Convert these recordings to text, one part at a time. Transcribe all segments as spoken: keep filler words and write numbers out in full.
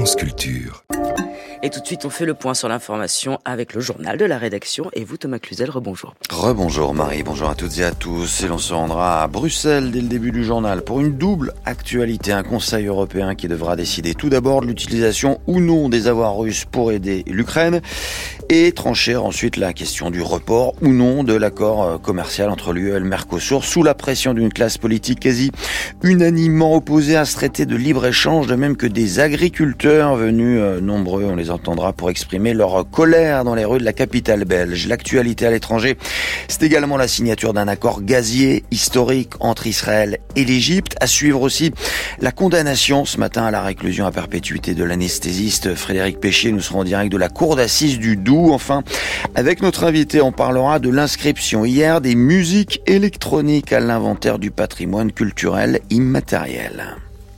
France Culture. Et tout de suite, on fait le point sur l'information avec le journal de la rédaction. Et vous, Thomas Cluzel, rebonjour. Rebonjour Marie, bonjour à toutes et à tous. Et l'on se rendra à Bruxelles dès le début du journal pour une double actualité. Un Conseil européen qui devra décider tout d'abord de l'utilisation ou non des avoirs russes pour aider l'Ukraine et trancher ensuite la question du report ou non de l'accord commercial entre l'U E et le Mercosur sous la pression d'une classe politique quasi unanimement opposée à ce traité de libre-échange, de même que des agriculteurs venus nombreux, on les entendra, pour exprimer leur colère dans les rues de la capitale belge. L'actualité à l'étranger, c'est également la signature d'un accord gazier historique entre Israël et l'Égypte. À suivre aussi la condamnation ce matin à la réclusion à perpétuité de l'anesthésiste Frédéric Péchier. Nous serons en direct de la cour d'assises du Doubs. Enfin, avec notre invité, on parlera de l'inscription hier des musiques électroniques à l'inventaire du patrimoine culturel immatériel.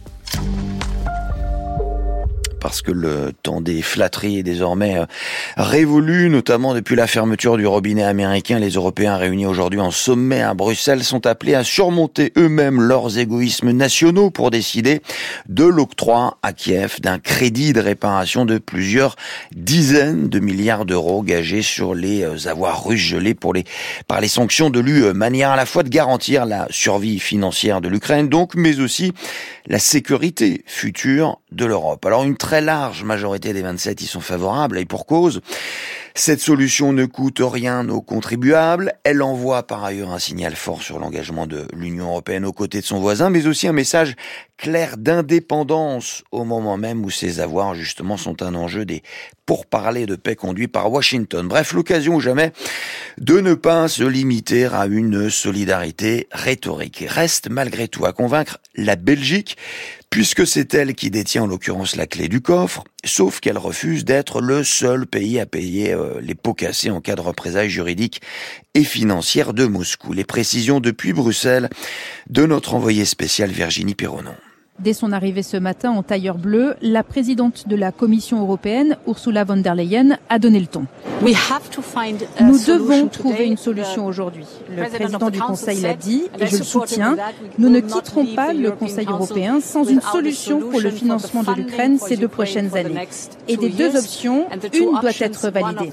Parce que le temps des flatteries est désormais révolu, notamment depuis la fermeture du robinet américain. Les Européens réunis aujourd'hui en sommet à Bruxelles sont appelés à surmonter eux-mêmes leurs égoïsmes nationaux pour décider de l'octroi à Kiev d'un crédit de réparation de plusieurs dizaines de milliards d'euros gagés sur les avoirs russes gelés pour les, par les sanctions de l'U E. Manière à la fois de garantir la survie financière de l'Ukraine, donc, mais aussi la sécurité future de l'Europe. Alors une très large majorité des vingt-sept y sont favorables, et pour cause. Cette solution ne coûte rien aux contribuables. Elle envoie par ailleurs un signal fort sur l'engagement de l'Union européenne aux côtés de son voisin, mais aussi un message clair d'indépendance au moment même où ces avoirs justement sont un enjeu des pourparlers de paix conduits par Washington. Bref, l'occasion ou jamais de ne pas se limiter à une solidarité rhétorique. Reste malgré tout à convaincre la Belgique, puisque c'est elle qui détient en l'occurrence la clé du coffre, sauf qu'elle refuse d'être le seul pays à payer euh, les pots cassés en cas de représailles juridiques et financières de Moscou. Les précisions depuis Bruxelles de notre envoyée spéciale Virginie Pironon. Dès son arrivée ce matin en tailleur bleu, la présidente de la Commission européenne, Ursula von der Leyen, a donné le ton. Nous devons trouver une solution aujourd'hui. Le président du Conseil l'a dit, et je le soutiens. Nous ne quitterons pas le Conseil européen sans une solution pour le financement de l'Ukraine ces deux prochaines années. Et des deux options, une doit être validée.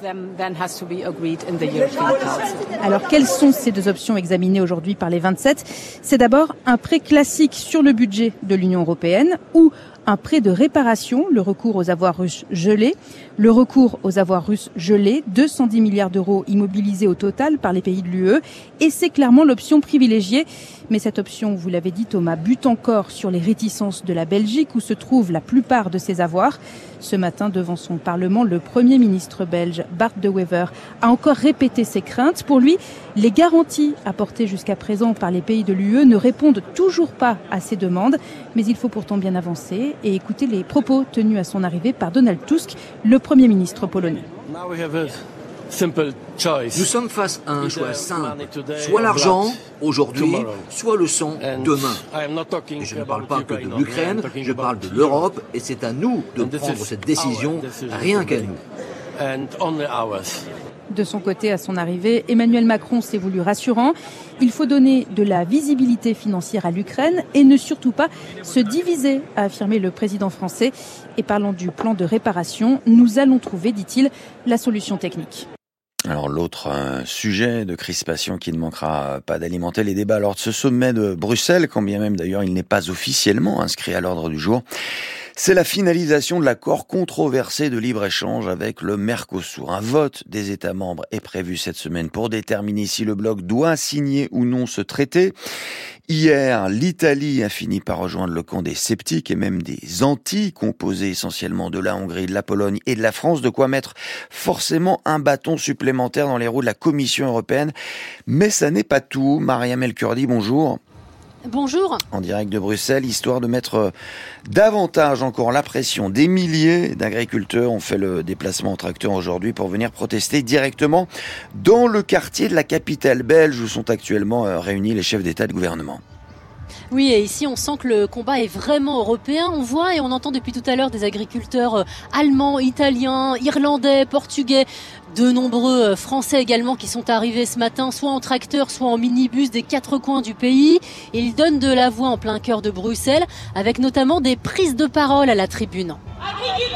Alors, quelles sont ces deux options examinées aujourd'hui par les vingt-sept ? C'est d'abord un prêt classique sur le budget de l'Union européenne ou un prêt de réparation, le recours aux avoirs russes gelés. Le recours aux avoirs russes gelés, deux cent dix milliards d'euros immobilisés au total par les pays de l'U E. Et c'est clairement l'option privilégiée. Mais cette option, vous l'avez dit Thomas, bute encore sur les réticences de la Belgique où se trouvent la plupart de ces avoirs. Ce matin, devant son Parlement, le Premier ministre belge, Bart De Wever, a encore répété ses craintes. Pour lui, les garanties apportées jusqu'à présent par les pays de l'U E ne répondent toujours pas à ces demandes. Mais il faut pourtant bien avancer et écouter les propos tenus à son arrivée par Donald Tusk, le Premier ministre polonais. Nous sommes face à un choix simple, soit l'argent, aujourd'hui, soit le sang, demain. Et je ne parle pas que de l'Ukraine, je parle de l'Europe, et c'est à nous de prendre cette décision, rien qu'à nous. De son côté, à son arrivée, Emmanuel Macron s'est voulu rassurant. Il faut donner de la visibilité financière à l'Ukraine et ne surtout pas se diviser, a affirmé le président français. Et parlant du plan de réparation, nous allons trouver, dit-il, la solution technique. Alors l'autre euh, sujet de crispation qui ne manquera pas d'alimenter les débats lors de ce sommet de Bruxelles, quand bien même d'ailleurs il n'est pas officiellement inscrit à l'ordre du jour, c'est la finalisation de l'accord controversé de libre-échange avec le Mercosur. Un vote des États membres est prévu cette semaine pour déterminer si le bloc doit signer ou non ce traité. Hier, l'Italie a fini par rejoindre le camp des sceptiques et même des anti, composés essentiellement de la Hongrie, de la Pologne et de la France, de quoi mettre forcément un bâton supplémentaire dans les roues de la Commission européenne. Mais ça n'est pas tout. Mariam El Kurdi, bonjour. Bonjour. En direct de Bruxelles, histoire de mettre davantage encore la pression. Des milliers d'agriculteurs ont fait le déplacement en tracteur aujourd'hui pour venir protester directement dans le quartier de la capitale belge où sont actuellement réunis les chefs d'État et de gouvernement. Oui, et ici on sent que le combat est vraiment européen. On voit et on entend depuis tout à l'heure des agriculteurs allemands, italiens, irlandais, portugais, de nombreux Français également qui sont arrivés ce matin, soit en tracteur, soit en minibus des quatre coins du pays. Et ils donnent de la voix en plein cœur de Bruxelles, avec notamment des prises de parole à la tribune.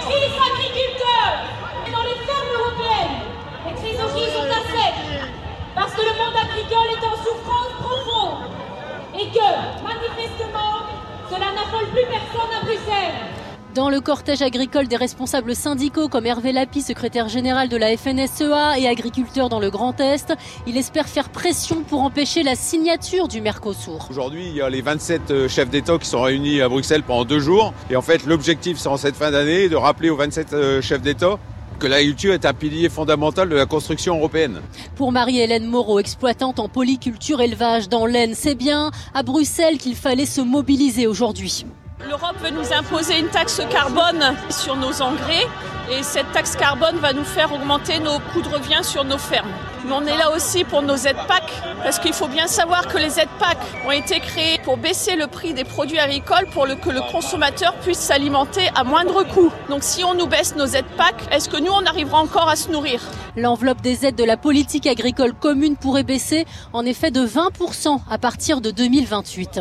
et que, manifestement, cela n'affole plus personne à Bruxelles. Dans le cortège agricole des responsables syndicaux comme Hervé Lapie, secrétaire général de la F N S E A et agriculteur dans le Grand Est, il espère faire pression pour empêcher la signature du Mercosur. Aujourd'hui, il y a les vingt-sept chefs d'État qui sont réunis à Bruxelles pendant deux jours. Et en fait, l'objectif, c'est en cette fin d'année de rappeler aux vingt-sept chefs d'État que l'agriculture est un pilier fondamental de la construction européenne. Pour Marie-Hélène Moreau, exploitante en polyculture élevage dans l'Aisne, c'est bien à Bruxelles qu'il fallait se mobiliser aujourd'hui. L'Europe veut nous imposer une taxe carbone sur nos engrais et cette taxe carbone va nous faire augmenter nos coûts de revient sur nos fermes. Mais on est là aussi pour nos aides P A C parce qu'il faut bien savoir que les aides P A C ont été créées pour baisser le prix des produits agricoles pour le, que le consommateur puisse s'alimenter à moindre coût. Donc si on nous baisse nos aides P A C, est-ce que nous on arrivera encore à se nourrir ? L'enveloppe des aides de la politique agricole commune pourrait baisser en effet de vingt pour cent à partir de deux mille vingt-huit.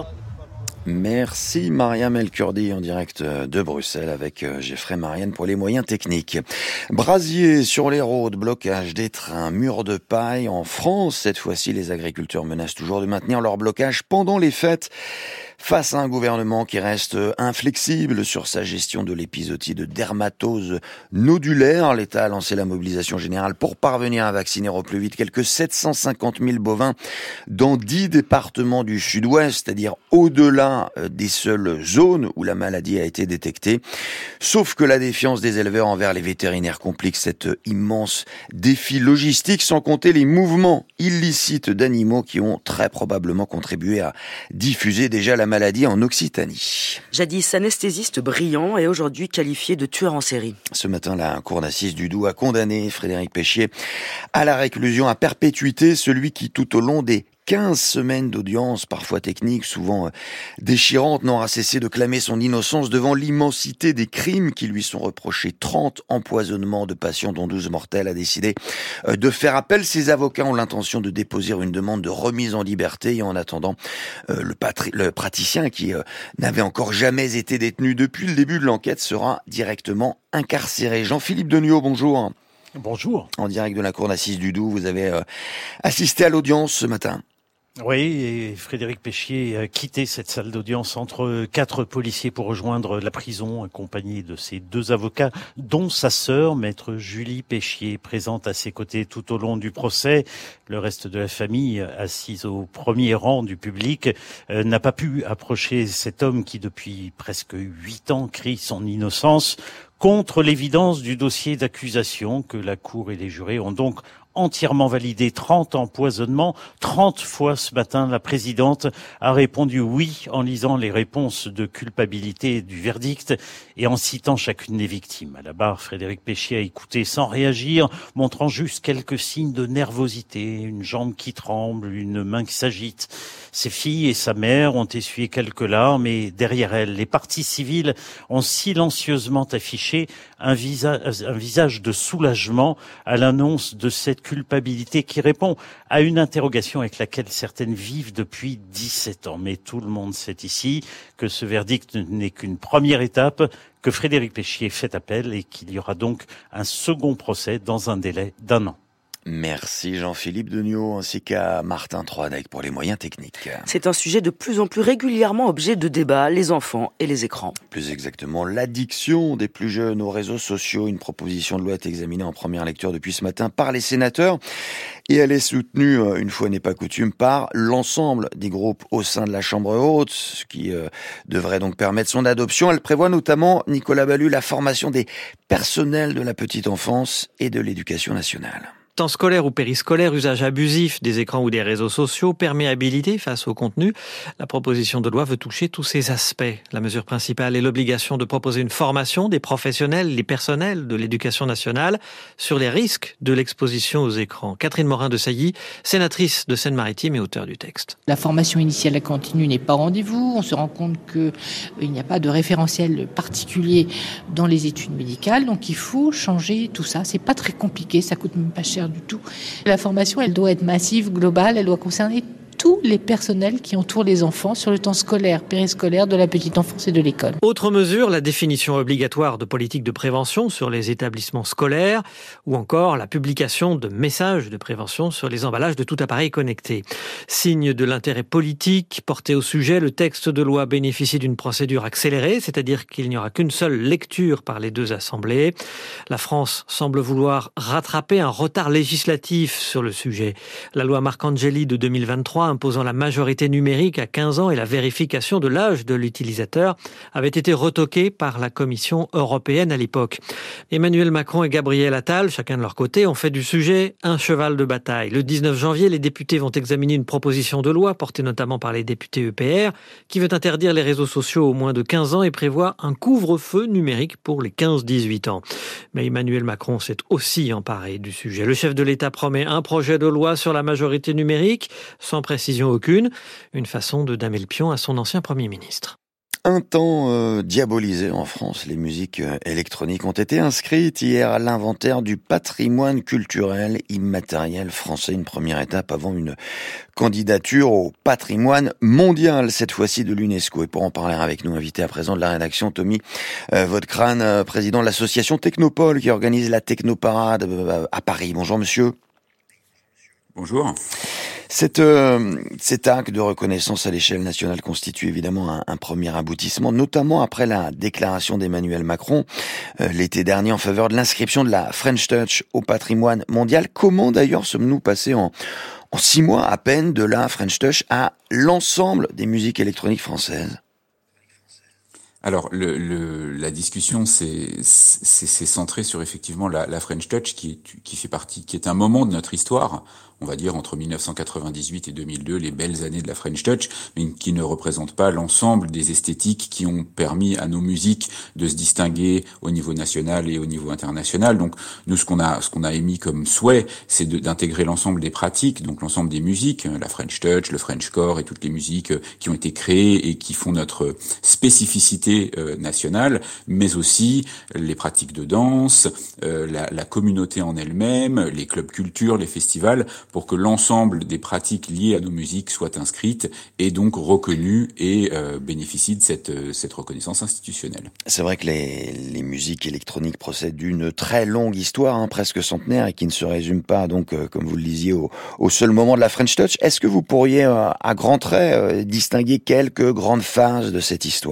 Merci Mariam El Kurdi en direct de Bruxelles avec Geoffrey Marianne pour les moyens techniques. Brasier sur les routes, blocage des trains, murs de paille. En France, cette fois-ci, les agriculteurs menacent toujours de maintenir leur blocage pendant les fêtes. Face à un gouvernement qui reste inflexible sur sa gestion de l'épisodie de dermatose nodulaire, l'État a lancé la mobilisation générale pour parvenir à vacciner au plus vite quelques sept cent cinquante mille bovins dans dix départements du sud-ouest, c'est-à-dire au-delà des seules zones où la maladie a été détectée. Sauf que la défiance des éleveurs envers les vétérinaires complique cet immense défi logistique, sans compter les mouvements illicites d'animaux qui ont très probablement contribué à diffuser déjà la maladie en Occitanie. Jadis anesthésiste brillant et aujourd'hui qualifié de tueur en série. Ce matin, la cour d'assises du Doubs a condamné Frédéric Péchier à la réclusion à perpétuité, celui qui tout au long des quinze semaines d'audience, parfois techniques, souvent déchirantes, n'aura cessé de clamer son innocence devant l'immensité des crimes qui lui sont reprochés. trente empoisonnements de patients, dont douze mortels, a décidé de faire appel. Ses avocats ont l'intention de déposer une demande de remise en liberté et en attendant, le, patri- le praticien qui n'avait encore jamais été détenu depuis le début de l'enquête sera directement incarcéré. Jean-Philippe Deniau, bonjour. Bonjour. En direct de la cour d'assises du Doubs, vous avez assisté à l'audience ce matin. Oui, et Frédéric Péchier a quitté cette salle d'audience entre quatre policiers pour rejoindre la prison, accompagné de ses deux avocats, dont sa sœur, maître Julie Péchier, présente à ses côtés tout au long du procès. Le reste de la famille, assise au premier rang du public, euh, n'a pas pu approcher cet homme qui, depuis presque huit ans, crie son innocence contre l'évidence du dossier d'accusation que la Cour et les jurés ont donc entièrement validé. trente empoisonnements, trente fois ce matin, la présidente a répondu oui en lisant les réponses de culpabilité du verdict et en citant chacune des victimes. À la barre, Frédéric Péchier a écouté sans réagir, montrant juste quelques signes de nervosité, une jambe qui tremble, une main qui s'agite. Ses filles et sa mère ont essuyé quelques larmes et derrière elles, les parties civiles ont silencieusement affiché un visage, un visage de soulagement à l'annonce de cette culpabilité qui répond à une interrogation avec laquelle certaines vivent depuis dix-sept ans. Mais tout le monde sait ici que ce verdict n'est qu'une première étape, que Frédéric Péchier fait appel et qu'il y aura donc un second procès dans un délai d'un an. Merci Jean-Philippe Deniau ainsi qu'à Martin Troadec pour les moyens techniques. C'est un sujet de plus en plus régulièrement objet de débat, les enfants et les écrans. Plus exactement, l'addiction des plus jeunes aux réseaux sociaux. Une proposition de loi est examinée en première lecture depuis ce matin par les sénateurs et elle est soutenue, une fois n'est pas coutume, par l'ensemble des groupes au sein de la Chambre haute, ce qui euh, devrait donc permettre son adoption. Elle prévoit notamment, Nicolas Ballu, la formation des personnels de la petite enfance et de l'éducation nationale. Temps scolaire ou périscolaire, usage abusif des écrans ou des réseaux sociaux, perméabilité face au contenu. La proposition de loi veut toucher tous ces aspects. La mesure principale est l'obligation de proposer une formation des professionnels, les personnels de l'éducation nationale sur les risques de l'exposition aux écrans. Catherine Morin-Desailly, sénatrice de Seine-Maritime et auteure du texte. La formation initiale et continue n'est pas au rendez-vous. On se rend compte qu'il n'y a pas de référentiel particulier dans les études médicales. Donc il faut changer tout ça. C'est pas très compliqué, ça coûte même pas cher du tout. La formation, elle doit être massive, globale, elle doit concerner tous les personnels qui entourent les enfants sur le temps scolaire, périscolaire, de la petite enfance et de l'école. Autre mesure, la définition obligatoire de politique de prévention sur les établissements scolaires ou encore la publication de messages de prévention sur les emballages de tout appareil connecté. Signe de l'intérêt politique porté au sujet, le texte de loi bénéficie d'une procédure accélérée, c'est-à-dire qu'il n'y aura qu'une seule lecture par les deux assemblées. La France semble vouloir rattraper un retard législatif sur le sujet. La loi Marcangeli de deux mille vingt-trois imposant la majorité numérique à quinze ans et la vérification de l'âge de l'utilisateur avait été retoquée par la Commission européenne à l'époque. Emmanuel Macron et Gabriel Attal, chacun de leur côté, ont fait du sujet un cheval de bataille. Le dix-neuf janvier, les députés vont examiner une proposition de loi portée notamment par les députés E P R qui veut interdire les réseaux sociaux aux moins de quinze ans et prévoit un couvre-feu numérique pour les quinze dix-huit ans. Mais Emmanuel Macron s'est aussi emparé du sujet. Le chef de l'État promet un projet de loi sur la majorité numérique, sans précision aucune, une façon de damer le pion à son ancien Premier ministre. Un temps euh, diabolisé en France, les musiques euh, électroniques ont été inscrites hier à l'inventaire du patrimoine culturel immatériel français. Une première étape avant une candidature au patrimoine mondial, cette fois-ci de l'UNESCO. Et pour en parler avec nous, invité à présent de la rédaction, Tommy euh, Vautcrane, euh, président de l'association Technopole qui organise la Technoparade euh, à Paris. Bonjour monsieur. Bonjour. Cette, euh, cet acte de reconnaissance à l'échelle nationale constitue évidemment un, un premier aboutissement, notamment après la déclaration d'Emmanuel Macron euh, l'été dernier en faveur de l'inscription de la French Touch au patrimoine mondial. Comment d'ailleurs sommes-nous passés en, en six mois à peine de la French Touch à l'ensemble des musiques électroniques françaises ? Alors, le, le, la discussion s'est centrée sur effectivement la, la French Touch, qui, est, qui fait partie, qui est un moment de notre histoire, on va dire entre mille neuf cent quatre-vingt-dix-huit et deux mille deux, les belles années de la French Touch, mais qui ne représentent pas l'ensemble des esthétiques qui ont permis à nos musiques de se distinguer au niveau national et au niveau international. Donc, nous, ce qu'on a, ce qu'on a émis comme souhait, c'est d'intégrer l'ensemble des pratiques, donc l'ensemble des musiques, la French Touch, le Frenchcore et toutes les musiques qui ont été créées et qui font notre spécificité euh, nationale, mais aussi les pratiques de danse, euh, la, la communauté en elle-même, les clubs culture, les festivals, pour que l'ensemble des pratiques liées à nos musiques soient inscrites et donc reconnues et euh, bénéficient de cette, cette reconnaissance institutionnelle. C'est vrai que les, les musiques électroniques procèdent d'une très longue histoire, hein, presque centenaire, et qui ne se résume pas, donc, euh, comme vous le disiez, au, au seul moment de la French Touch. Est-ce que vous pourriez, euh, à grands traits, euh, distinguer quelques grandes phases de cette histoire ?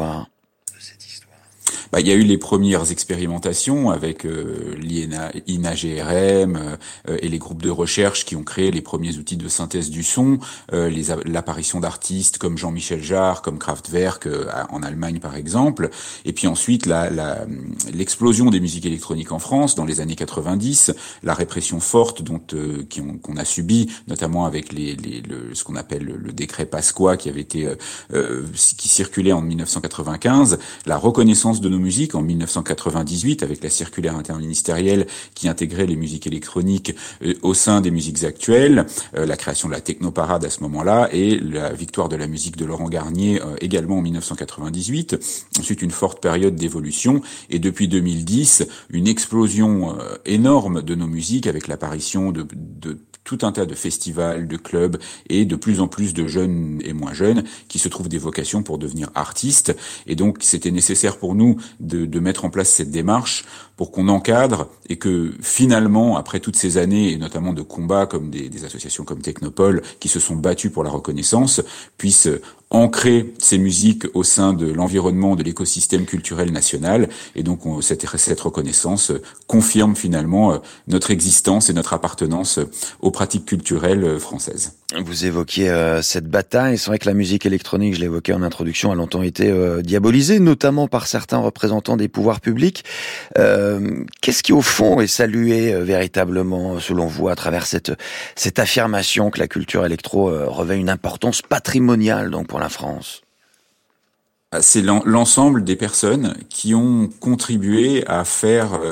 Bah, il y a eu les premières expérimentations avec euh, l'I N A G R M euh, et les groupes de recherche qui ont créé les premiers outils de synthèse du son, euh, l'apparition d'artistes comme Jean-Michel Jarre, comme Kraftwerk euh, en Allemagne par exemple, et puis ensuite la, la, l'explosion des musiques électroniques en France dans les années quatre-vingt-dix, la répression forte dont euh, qu'on a subi, notamment avec les, les, le, ce qu'on appelle le, le décret Pasqua qui avait été euh, euh, qui circulait en mille neuf cent quatre-vingt-quinze, la reconnaissance de nos musique en mille neuf cent quatre-vingt-dix-huit avec la circulaire interministérielle qui intégrait les musiques électroniques euh, au sein des musiques actuelles, euh, la création de la Technoparade à ce moment-là et la victoire de la musique de Laurent Garnier euh, également en mille neuf cent quatre-vingt-dix-huit. Ensuite, une forte période d'évolution et depuis deux mille dix, une explosion euh, énorme de nos musiques avec l'apparition de, de tout un tas de festivals, de clubs et de plus en plus de jeunes et moins jeunes qui se trouvent des vocations pour devenir artistes. Et donc, c'était nécessaire pour nous de, de mettre en place cette démarche pour qu'on encadre et que finalement, après toutes ces années, et notamment de combats comme des, des associations comme Technopole qui se sont battues pour la reconnaissance, puissent ancrer ces musiques au sein de l'environnement, de l'écosystème culturel national. Et donc, on, cette, cette reconnaissance confirme finalement notre existence et notre appartenance aux pratiques culturelles françaises. Vous évoquiez euh, cette bataille. C'est vrai que la musique électronique, je l'évoquais en introduction, a longtemps été euh, diabolisée, notamment par certains représentants des pouvoirs publics. Euh, qu'est-ce qui, au fond, est salué euh, véritablement, selon vous, à travers cette, cette affirmation que la culture électro euh, revêt une importance patrimoniale donc pour la France ? C'est l'ensemble des personnes qui ont contribué à faire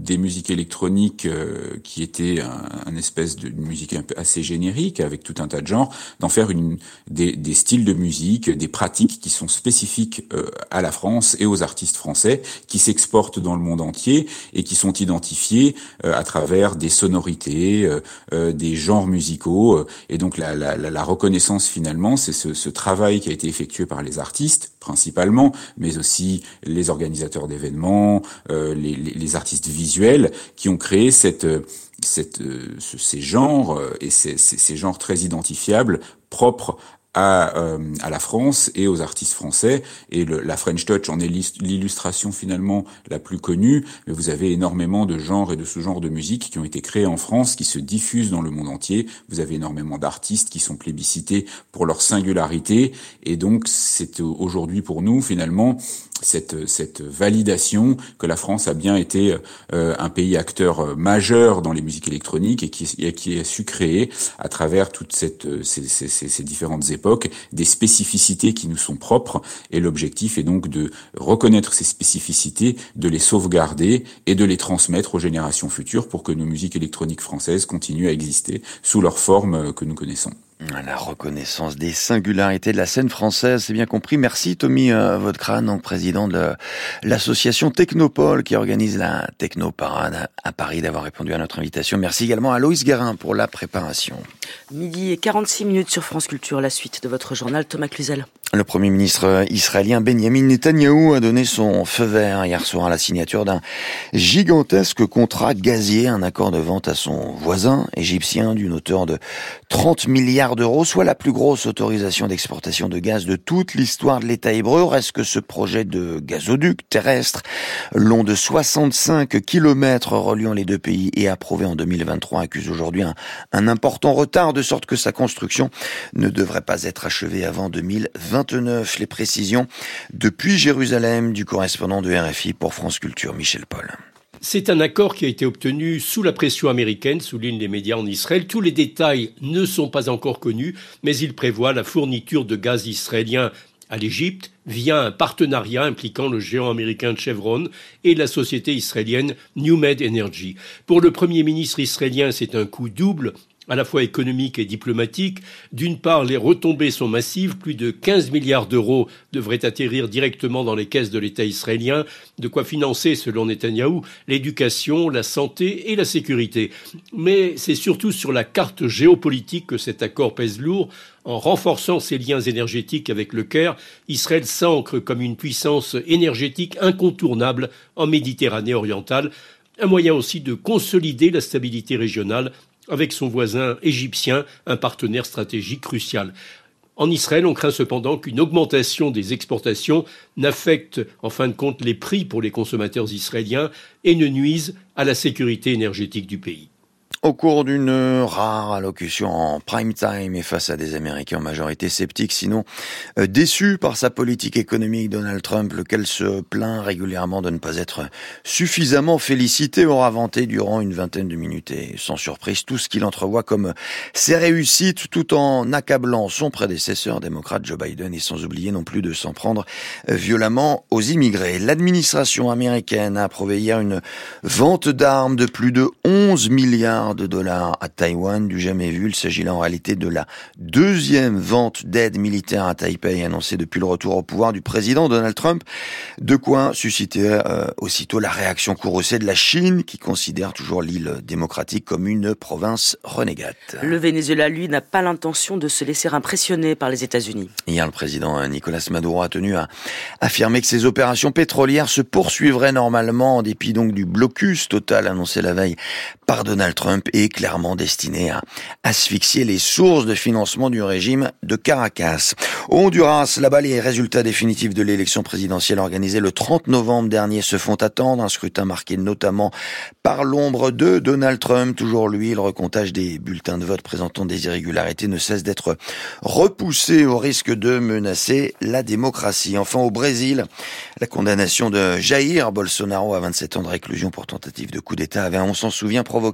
des musiques électroniques euh, qui étaient un, un espèce de musique un peu assez générique avec tout un tas de genres, d'en faire une des, des styles de musique, des pratiques qui sont spécifiques euh, à la France et aux artistes français, qui s'exportent dans le monde entier et qui sont identifiés euh, à travers des sonorités, euh, euh, des genres musicaux. Euh, et donc la, la, la reconnaissance finalement, c'est ce, ce travail qui a été effectué par les artistes principalement, mais aussi les organisateurs d'événements, euh, les, les, les artistes visuels qui ont créé cette, cette, euh, ces genres et ces, ces, ces genres très identifiables, propres à, euh, à la France et aux artistes français. Et le, la French Touch en est l'illustration finalement la plus connue, mais vous avez énormément de genres et de sous-genres de musique qui ont été créés en France, qui se diffusent dans le monde entier. Vous avez énormément d'artistes qui sont plébiscités pour leur singularité, et donc c'est aujourd'hui pour nous finalement cette cette validation que la France a bien été euh, un pays acteur majeur dans les musiques électroniques et qui, et qui a su créer à travers toutes cette, ces, ces, ces différentes époques des spécificités qui nous sont propres, et l'objectif est donc de reconnaître ces spécificités, de les sauvegarder et de les transmettre aux générations futures pour que nos musiques électroniques françaises continuent à exister sous leur forme que nous connaissons. La reconnaissance des singularités de la scène française, c'est bien compris. Merci Tommy euh, Vaudecrane, donc président de l'association Technopole qui organise la Technoparade à Paris, d'avoir répondu à notre invitation. Merci également à Loïs Guérin pour la préparation. Midi et quarante-six minutes sur France Culture, la suite de votre journal, Thomas Cluzel. Le Premier ministre israélien Benjamin Netanyahou a donné son feu vert hier soir à la signature d'un gigantesque contrat gazier, un accord de vente à son voisin égyptien d'une hauteur de trente milliards d'euros, soit la plus grosse autorisation d'exportation de gaz de toute l'histoire de l'État hébreu. Reste que ce projet de gazoduc terrestre, long de soixante-cinq kilomètres reliant les deux pays et approuvé en deux mille vingt-trois, accuse aujourd'hui un, un important retard, de sorte que sa construction ne devrait pas être achevée avant deux mille vingt-neuf. Les précisions depuis Jérusalem du correspondant de R F I pour France Culture, Michel Paul. C'est un accord qui a été obtenu sous la pression américaine, soulignent les médias en Israël. Tous les détails ne sont pas encore connus, mais il prévoit la fourniture de gaz israélien à l'Égypte via un partenariat impliquant le géant américain Chevron et la société israélienne NewMed Energy. Pour le Premier ministre israélien, c'est un coup double, à la fois économique et diplomatique. D'une part, les retombées sont massives, plus de quinze milliards d'euros devraient atterrir directement dans les caisses de l'État israélien, de quoi financer, selon Netanyahou, l'éducation, la santé et la sécurité. Mais c'est surtout sur la carte géopolitique que cet accord pèse lourd. En renforçant ses liens énergétiques avec le Caire, Israël s'ancre comme une puissance énergétique incontournable en Méditerranée orientale, un moyen aussi de consolider la stabilité régionale avec son voisin égyptien, un partenaire stratégique crucial. En Israël, on craint cependant qu'une augmentation des exportations n'affecte en fin de compte les prix pour les consommateurs israéliens et ne nuise à la sécurité énergétique du pays. Au cours d'une rare allocution en prime time et face à des Américains en majorité sceptiques, sinon euh, déçus par sa politique économique, Donald Trump, lequel se plaint régulièrement de ne pas être suffisamment félicité, aura vanté durant une vingtaine de minutes et sans surprise tout ce qu'il entrevoit comme ses réussites, tout en accablant son prédécesseur démocrate Joe Biden, et sans oublier non plus de s'en prendre violemment aux immigrés. L'administration américaine a approuvé hier une vente d'armes de plus de onze milliards de dollars à Taïwan, du jamais vu. Il s'agit là en réalité de la deuxième vente d'aide militaire à Taipei annoncée depuis le retour au pouvoir du président Donald Trump. De quoi susciter euh, aussitôt la réaction courroucée de la Chine, qui considère toujours l'île démocratique comme une province renégate. Le Venezuela, lui, n'a pas l'intention de se laisser impressionner par les États-Unis. Hier, le président Nicolas Maduro a tenu à affirmer que ses opérations pétrolières se poursuivraient normalement en dépit donc du blocus total annoncé la veille par Donald Trump et clairement destiné à asphyxier les sources de financement du régime de Caracas. Au Honduras, là-bas, les résultats définitifs de l'élection présidentielle organisée le trente novembre dernier se font attendre. Un scrutin marqué notamment par l'ombre de Donald Trump. Toujours lui, le recomptage des bulletins de vote présentant des irrégularités ne cesse d'être repoussé au risque de menacer la démocratie. Enfin, au Brésil, la condamnation de Jair Bolsonaro à vingt-sept ans de réclusion pour tentative de coup d'État avait, on s'en souvient, provoqué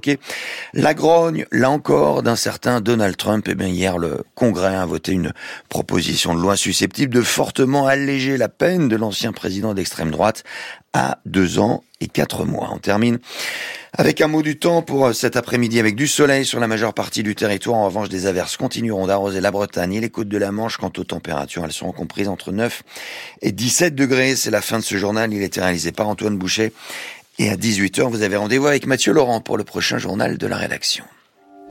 La grogne, là encore, d'un certain Donald Trump. Eh bien, hier, le Congrès a voté une proposition de loi susceptible de fortement alléger la peine de l'ancien président d'extrême droite à deux ans et quatre mois. On termine avec un mot du temps pour cet après-midi, avec du soleil sur la majeure partie du territoire. En revanche, des averses continueront d'arroser la Bretagne et les côtes de la Manche. Quant aux températures, elles seront comprises entre neuf et dix-sept degrés. C'est la fin de ce journal. Il était réalisé par Antoine Boucher. Et à dix-huit heures, vous avez rendez-vous avec Mathieu Laurent pour le prochain journal de la rédaction.